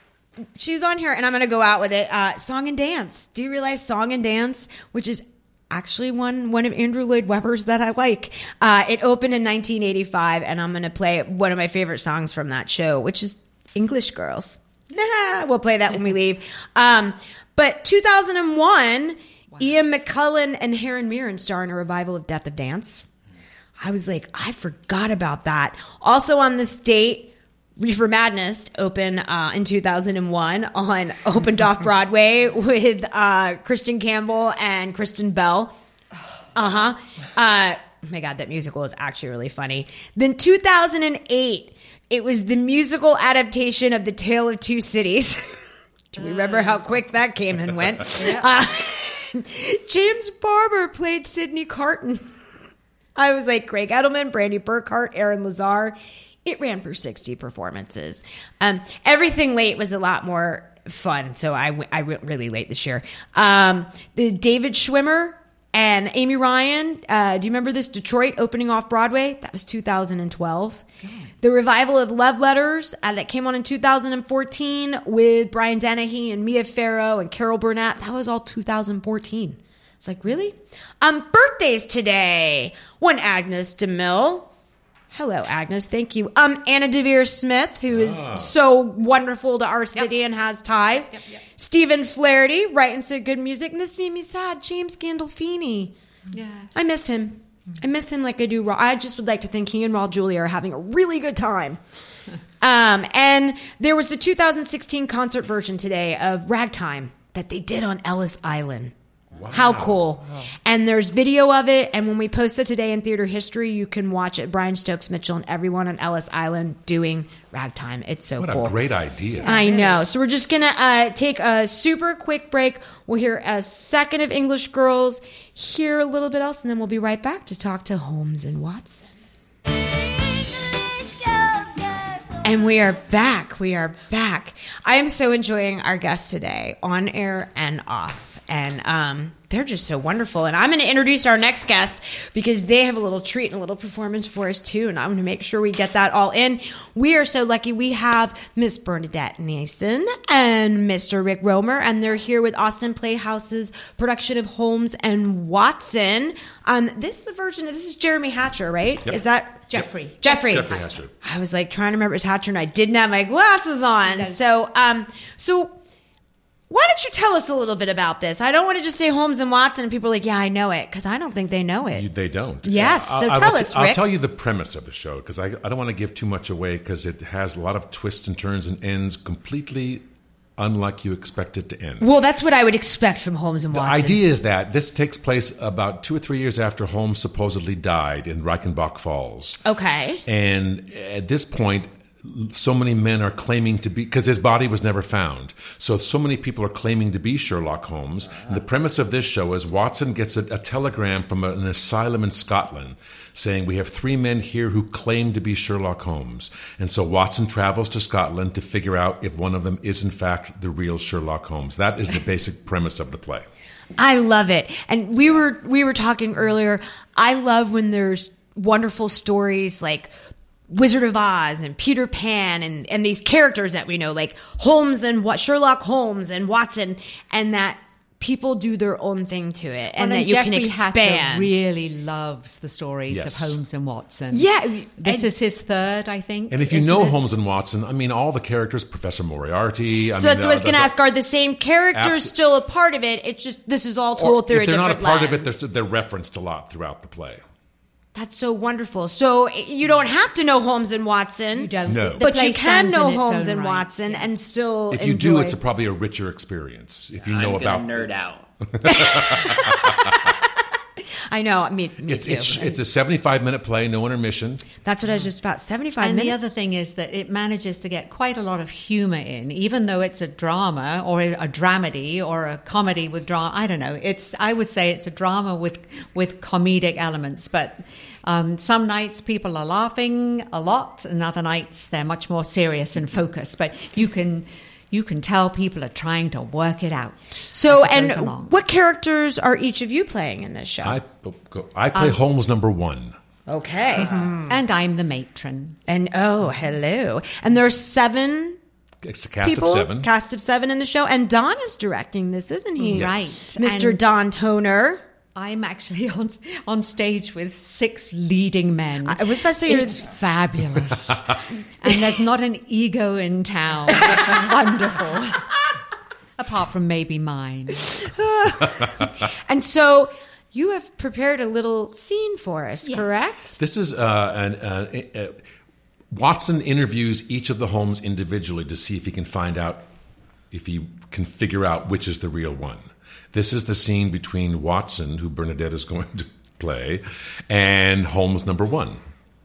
she's on here, and I'm going to go out with it. Uh, Song and Dance. Do you realize Song and Dance, which is actually one one of Andrew Lloyd Webber's that I like. Uh, it opened in nineteen eighty-five, and I'm going to play one of my favorite songs from that show, which is English Girls. Nah, we'll play that when we leave. Um, but two thousand one, wow. Ian McKellen and Helen Mirren star in a revival of Death of Dance. I was like, I forgot about that. Also on this date, Reefer Madness opened uh, in two thousand one on opened off Broadway with uh, Christian Campbell and Kristen Bell. Uh-huh. Uh Oh my God, that musical is actually really funny. Then two thousand eight, it was the musical adaptation of The Tale of Two Cities. Do we remember how quick that came and went? Uh, James Barber played Sidney Carton. I was like, Greg Edelman, Brandy Burkhart, Aaron Lazar. It ran for sixty performances. Um, everything late was a lot more fun, so I, w- I went really late this year. Um, the David Schwimmer and Amy Ryan, uh, do you remember this? Detroit opening off Broadway? That was two thousand twelve. God. The revival of Love Letters uh, that came on in two thousand fourteen with Brian Dennehy and Mia Farrow and Carol Burnett. That was all two thousand fourteen. It's like, really? Um, birthdays today. One Agnes DeMille. Hello, Agnes. Thank you. Um, Anna Devere Smith, who is ah. so wonderful to our city yep. and has ties. Yep, yep. Stephen Flaherty, writing so good music. And this made me sad. James Gandolfini. Yeah. I miss him. I miss him like I do Raw. I just would like to think he and Raul Julia are having a really good time. um, and there was the two thousand sixteen concert version today of Ragtime that they did on Ellis Island. Wow. How cool. Wow. And there's video of it. And when we post it today in Theater History, you can watch it. Brian Stokes Mitchell and everyone on Ellis Island doing Ragtime. It's so what cool. What a great idea. I know. So we're just going to uh, take a super quick break. We'll hear a second of English Girls, hear a little bit else, and then we'll be right back to talk to Holmes and Watson. And we are back. We are back. I am so enjoying our guests today, on air and off. And um, they're just so wonderful. And I'm going to introduce our next guests because they have a little treat and a little performance for us, too. And I'm going to make sure we get that all in. We are so lucky. We have Miss Bernadette Nason and Mister Rick Romer. And they're here with Austin Playhouse's production of Holmes and Watson. Um, this is the version. This is Jeremy Hatcher, right? Yep. Is that Jeffrey? Yep. Jeffrey. Jeffrey Hatcher. I was like trying to remember his Hatcher, and I didn't have my glasses on. So, um, so. Why don't you tell us a little bit about this? I don't want to just say Holmes and Watson and people are like, yeah, I know it, because I don't think they know it. You, they don't. Yes, uh, so I, tell I us, t- Rick. I'll tell you the premise of the show, because I, I don't want to give too much away, because it has a lot of twists and turns and ends completely unlike you expect it to end. Well, that's what I would expect from Holmes and The Watson. idea is that this takes place about two or three years after Holmes supposedly died in Reichenbach Falls. Okay. And at this point, so many men are claiming to be, because his body was never found. So, so many people are claiming to be Sherlock Holmes. And the premise of this show is Watson gets a, a telegram from an asylum in Scotland saying, we have three men here who claim to be Sherlock Holmes. And so Watson travels to Scotland to figure out if one of them is, in fact, the real Sherlock Holmes. That is the basic premise of the play. I love it. And we were we were talking earlier. I love when there's wonderful stories like Wizard of Oz and Peter Pan and, and these characters that we know, like Holmes and what Sherlock Holmes and Watson, and that people do their own thing to it, and well, that and you Jeffrey can expand. Hatcher really loves the stories Yes. of Holmes and Watson. Yeah, this and- is his third, I think. And if you isn't know it? Holmes and Watson, I mean, all the characters, Professor Moriarty. I So mean, that's what I was the- going to the- ask: are the same characters Abso- still a part of it? It's just this is all or told through if a they're not different a part lens. of it, they're, they're referenced a lot throughout the play. That's so wonderful. So you don't have to know Holmes and Watson. You don't. No. The But play you can stands know in its Holmes own and right. Watson Yeah. and still If you enjoy. do, it's a, probably a richer experience. If you know I'm about gonna nerd out. I know. Me, me It's too. it's it's a seventy-five minute play, no intermission. That's what I was just about. Seventy-five And minutes. the other thing is that it manages to get quite a lot of humor in, even though it's a drama or a, a dramedy or a comedy with drama. I don't know. It's I would say it's a drama with with comedic elements. But um, some nights people are laughing a lot, and other nights they're much more serious and focused. But you can you can tell people are trying to work it out. So, as it and goes along. what characters are each of you playing in this show? I oh, go- I play Um, Holmes number one. okay. And I'm the matron. And oh, hello. And there's seven It's a cast people, of seven. cast of seven in the show. And Don is directing this, isn't he? Yes. Right. Mister And Don Toner. I'm actually on on stage with six leading men. I was about to say you're- it's fabulous, and there's not an ego in town. It's wonderful, apart from maybe mine. And so you have prepared a little scene for us, Yes. correct? This is uh, an, uh, uh, Watson interviews each of the Holmes individually to see if he can find out if he can figure out which is the real one. This is the scene between Watson, who Bernadette is going to play, and Holmes number one.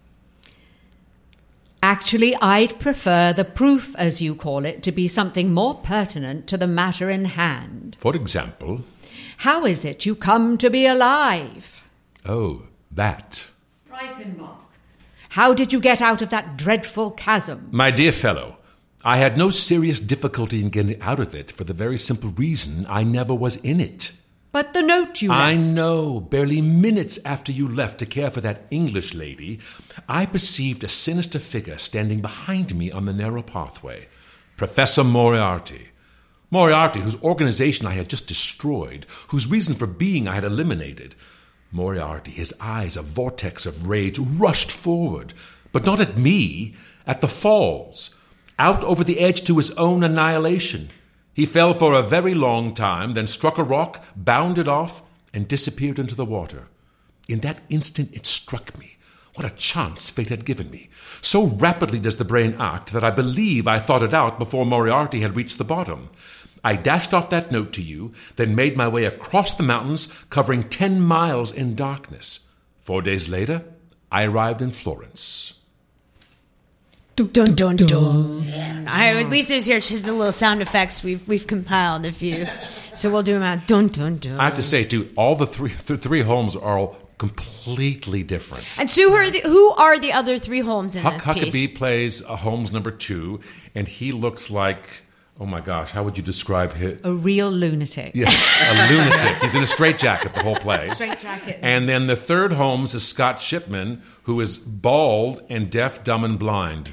Actually, I'd prefer the proof, as you call it, to be something more pertinent to the matter in hand. For example, How is it you come to be alive? oh, that. Reichenbach. How did you get out of that dreadful chasm? My dear fellow, I had no serious difficulty in getting out of it for the very simple reason I never was in it. But the note you I left. know, barely minutes after you left to care for that English lady, I perceived a sinister figure standing behind me on the narrow pathway. Professor Moriarty. Moriarty, whose organization I had just destroyed, whose reason for being I had eliminated. Moriarty, his eyes a vortex of rage, rushed forward, but not at me, at the falls, out over the edge to his own annihilation. He fell for a very long time, then struck a rock, bounded off, and disappeared into the water. In that instant it struck me. What a chance fate had given me. So rapidly does the brain act that I believe I thought it out before Moriarty had reached the bottom. I dashed off that note to you, then made my way across the mountains, covering ten miles in darkness. Four days later, I arrived in Florence. Dun, dun, dun. I, Lisa's here. She has the little sound effects. We've we've compiled a few, so we'll do them out. Dun dun dun. I have to say, too, all the three the three Holmes are all completely different. And so who are the, who are the other three Holmes in Huck this Huckabee piece? plays uh, Holmes number two, and he looks like, oh my gosh, how would you describe him? A real lunatic. Yes, a lunatic. He's in a straitjacket the whole play. Straitjacket. And then the third Holmes is Scott Shipman, who is bald and deaf, dumb, and blind.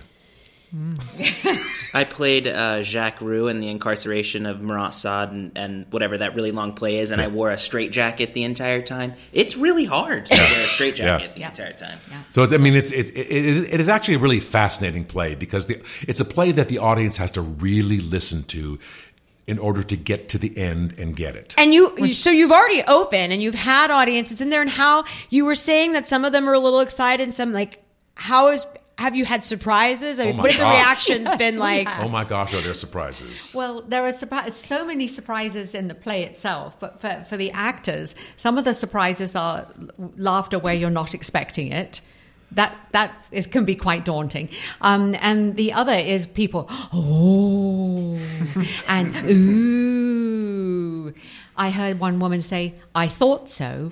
I played uh, Jacques Roux in the incarceration of Marat Sade and, and whatever that really long play is, and I wore a straitjacket the entire time. It's really hard to wear a straitjacket Yeah. the Yeah. entire time. Yeah. So it's, I mean, it's it, it, it, is, it is actually a really fascinating play because the, it's a play that the audience has to really listen to in order to get to the end and get it. And you, you, so you've already opened and you've had audiences in there, and how you were saying that some of them are a little excited, and some like how is have you had surprises? I mean, Oh my what have the gosh. reactions Yes, been we like? have. Oh my gosh, are there surprises? Well, there are surpri- so many surprises in the play itself, but for, for the actors, some of the surprises are laughter where you're not expecting it. That that is can be quite daunting, um, and the other is people oh and ooh. I heard one woman say, "I thought so."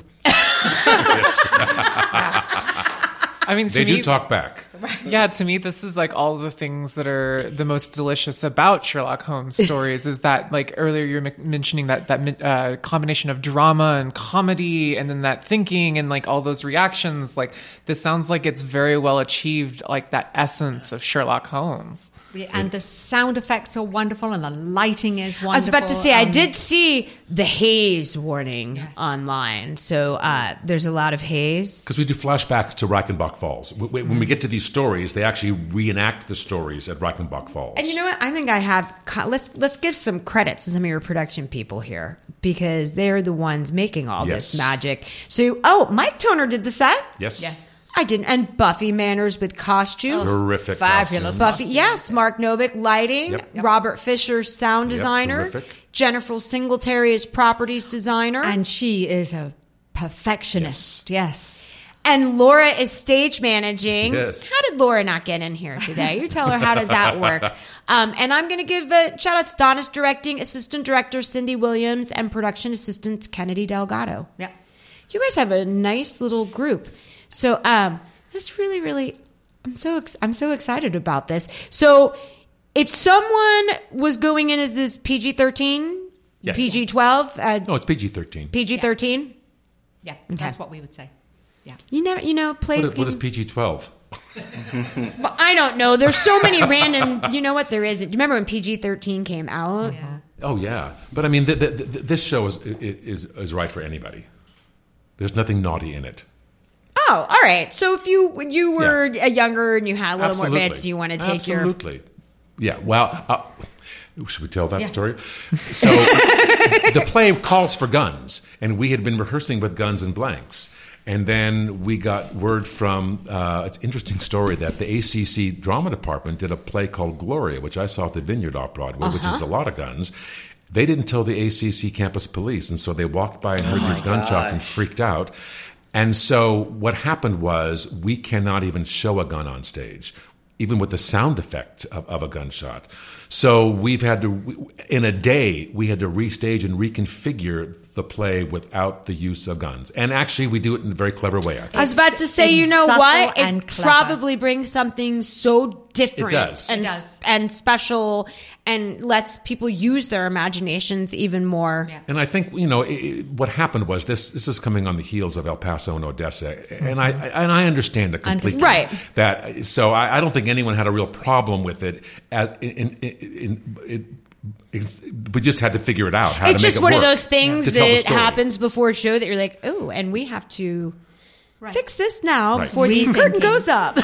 I mean, to They me, do talk back. Yeah, to me, this is like all the things that are the most delicious about Sherlock Holmes stories. Is that like earlier you were m- mentioning that that uh, combination of drama and comedy, and then that thinking and like all those reactions. Like this sounds like it's very well achieved. Like that essence of Sherlock Holmes. And the sound effects are wonderful, and the lighting is wonderful. I was about to say, I Um, did see the haze warning online. So uh, there's a lot of haze. Because we do flashbacks to Reichenbach Falls. W- w- When we get to these stories, they actually reenact the stories at Reichenbach Falls. And you know what? I think I have. co- Let's let's give some credit to some of your production people here because they're the ones making all Yes. this magic. So, oh, Mike Toner did the set. Yes. Yes. I didn't. And Buffy Manners with costume. Terrific Fabulous. costumes. Buffy, yes. Mark Novick, lighting. Yep. Robert Fisher, sound Yep, designer. terrific. Jennifer Singletary is properties designer. And she is a perfectionist. Yes. And Laura is stage managing. Yes. How did Laura not get in here today? You tell her, how did that work? Um, and I'm going to give a shout out to Donna's directing, assistant director Cindy Williams, and production assistant Kennedy Delgado. Yeah. You guys have a nice little group. So um, that's really, really, I'm so ex- I'm so excited about this. So if someone was going in as this P G thirteen, Yes. P G twelve, uh, No, it's P G thirteen. P G thirteen, Yeah. That's what we would say. Yeah. you never, you know, plays. What is, what is can- P G twelve? Well, I don't know. There's so many random. You know what? There is. Do you remember when P G thirteen came out? Yeah. Oh yeah, but I mean, th- th- th- this show is, is is right for anybody. There's nothing naughty in it. Oh, all right. So if you when you were Yeah. a younger and you had a little Absolutely. more bits, you want to take your. Absolutely. Yeah. Well, uh, should we tell that Yeah. story? So the play calls for guns, and we had been rehearsing with guns and blanks. And then we got word from, uh, it's an interesting story that the A C C drama department did a play called Gloria, which I saw at the Vineyard off Broadway, which is a lot of guns. They didn't tell the A C C campus police, and so they walked by and heard these gunshots and freaked out. And so what happened was we cannot even show a gun on stage, even with the sound effect of, of a gunshot. So we've had to, in a day, we had to restage and reconfigure the play without the use of guns. And actually, we do it in a very clever way, I think. I was about to say, It's you know subtle what? It and clever. probably brings something so different It does. and It does. and special, and lets people use their imaginations even more. Yeah. And I think, you know, it, it- what happened was this this is coming on the heels of El Paso and Odessa. And I and I understand it completely. Right. That, so I, I don't think anyone had a real problem with it. As in, in, in, in, it's, we just had to figure it out how It's to make just it one of work those things to tell the that story. happens before a show that you're like, oh, and we have to Right. fix this now Right. before the Rethinking. curtain goes up,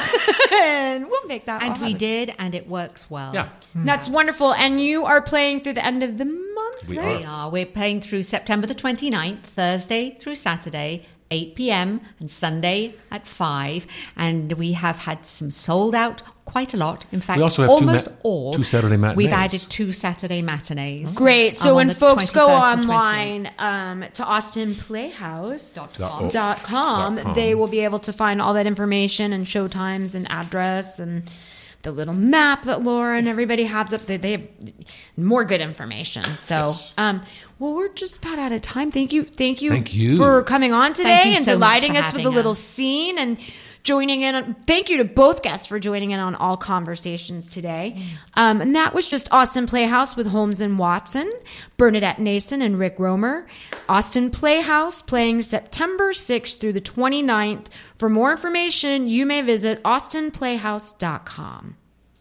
and we'll make that. all And we happen. did, and it works well. Yeah. That's wonderful. And you are playing through the end of the month, We right? We are. We're playing through September the twenty-ninth, Thursday through Saturday, eight p.m. and Sunday at five. And we have had some sold out quite a lot. In fact, We also have two almost ma- all. two Saturday matinees. We've added two Saturday matinees. Great. So Um, on when the folks go twenty-first and online um, to austin playhouse Dot Dot com. o- dot com, dot com. they will be able to find all that information and show times and address and the little map that Laura and everybody has up there. They have more good information. So, Yes. um, well, we're just about out of time. Thank you. Thank you, Thank you. for coming on today Thank you and so much delighting for us with having a little us. scene and joining in. On, thank you to both guests for joining in on all conversations today. Um, and that was just Austin Playhouse with Holmes and Watson, Bernadette Nason and Rick Romer. Austin Playhouse playing September sixth through the twenty-ninth. For more information, you may visit austin playhouse dot com.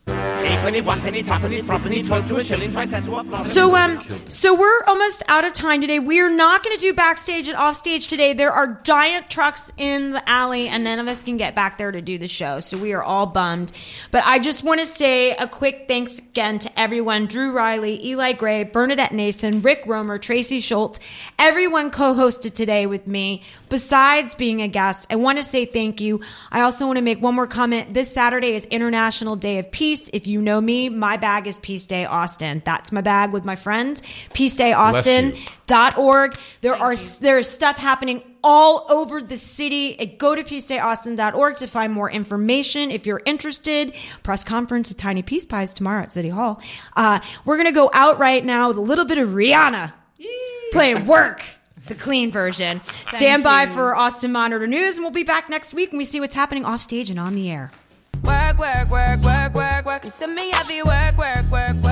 Eight penny, one penny, two penny, three penny, twelve to a shilling, twice that to a florin. So, um, so we're almost out of time today. We are not going to do backstage and offstage today. There are giant trucks in the alley, and none of us can get back there to do the show. So we are all bummed. But I just want to say a quick thanks again to everyone: Drew Riley, Eli Gray, Bernadette Nason, Rick Romer, Tracy Schultz. Everyone co-hosted today with me. Besides being a guest, I want to say thank you. I also want to make one more comment. This Saturday is International Day of Peace. If you know me, my bag is Peace Day Austin. That's my bag with my friends. peace day austin dot org. There are there is stuff happening all over the city. Go to peace day austin dot org to find more information if you're interested. Press conference at Tiny Peace Pies tomorrow at City Hall. Uh, we're going to go out right now with a little bit of Rihanna playing Work, the clean version. Stand by you. for Austin Monitor News, and we'll be back next week when we see what's happening off stage and on the air. Work, work, work, work, work, work. You see me heavy work, work, work, work.